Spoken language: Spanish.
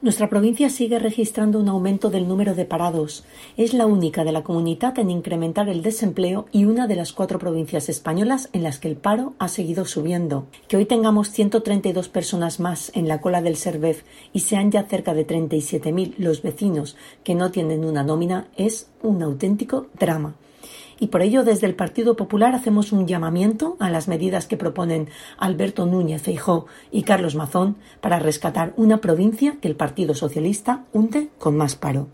Nuestra provincia sigue registrando un aumento del número de parados. Es la única de la comunidad en incrementar el desempleo y una de las 4 provincias españolas en las que el paro ha seguido subiendo. Que hoy tengamos 132 personas más en la cola del Servef y sean ya cerca de 37.000 los vecinos que no tienen una nómina es un auténtico drama. Y por ello, desde el Partido Popular hacemos un llamamiento a las medidas que proponen Alberto Núñez Feijóo y Carlos Mazón para rescatar una provincia que el Partido Socialista hunde con más paro.